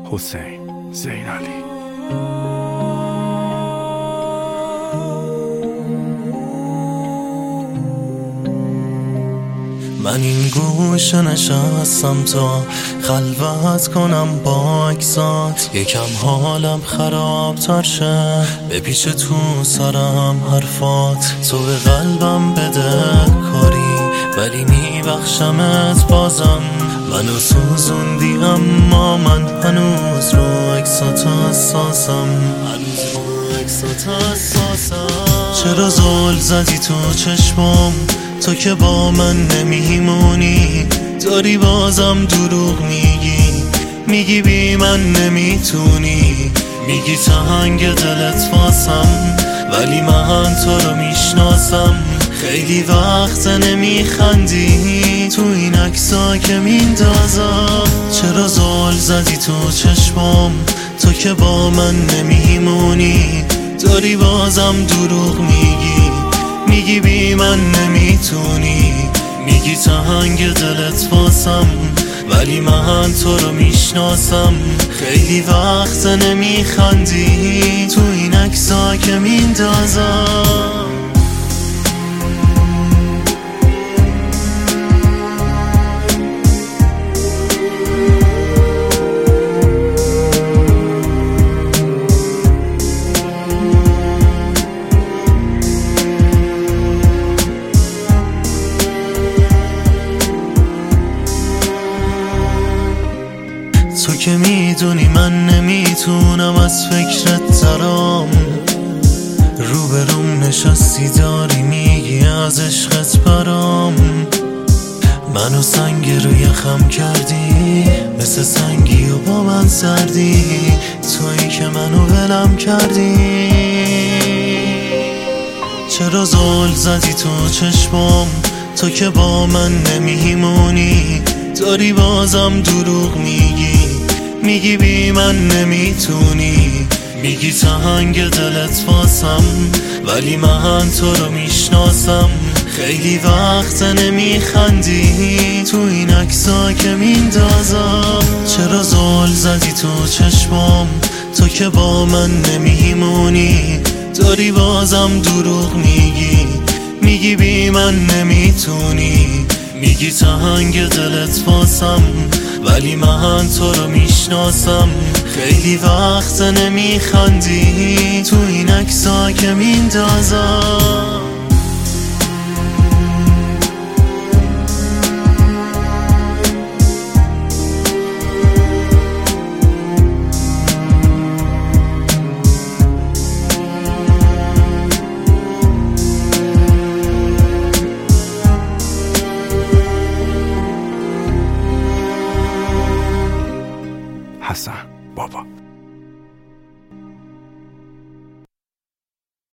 حسین زینالی. من این گوشه نشستم تا خلوت کنم با اکسات، یکم حالم خرابتر شه بپیچ تو سرم حرفات. تو به قلبم بده کاری ولی میبخشمت بازم. منو سوزوندی اما من هنوز رو اکسات حساسم. چرا زل زدی تو چشمم؟ تو که با من نمیمونی، داری بازم دروغ میگی بی من نمیتونی. میگی تنگ دلت واسم ولی من تو رو میشناسم. خیلی وقت نمیخندی تو این عکسا که میندازم. چرا زل زدی تو چشمم؟ تو که با من نمیمونی، داری بازم دروغ میگی بی من نمیتونی. میگی تنگ دلت واسم ولی من تو رو میشناسم. خیلی وقت نمیخندی تو این عکسا که میندازم. تو که میدونی من نمیتونم از فکرت ترام. روبروم نشستی داری میگی از عشقت برام. منو سنگ رو یخم کردی مثل سنگی و با من سردی. تویی که منو ولم کردی. چرا زل زدی تو چشمم؟ تو که با من نمیمونی، داری بازم دروغ میگی بی من نمیتونی. میگی تنگ دلت واسم ولی من تو رو میشناسم. خیلی وقت نمیخندی تو این عکسا که میندازم. چرا زل زدی تو چشمم؟ تو که با من نمیمونی، داری بازم دروغ میگی بی من نمیتونی. میگی تنگ دلت واسم ولی من تو رو میشناسم. خیلی وقت نمیخندی تو این عکسا که میندازم. حسن بابا.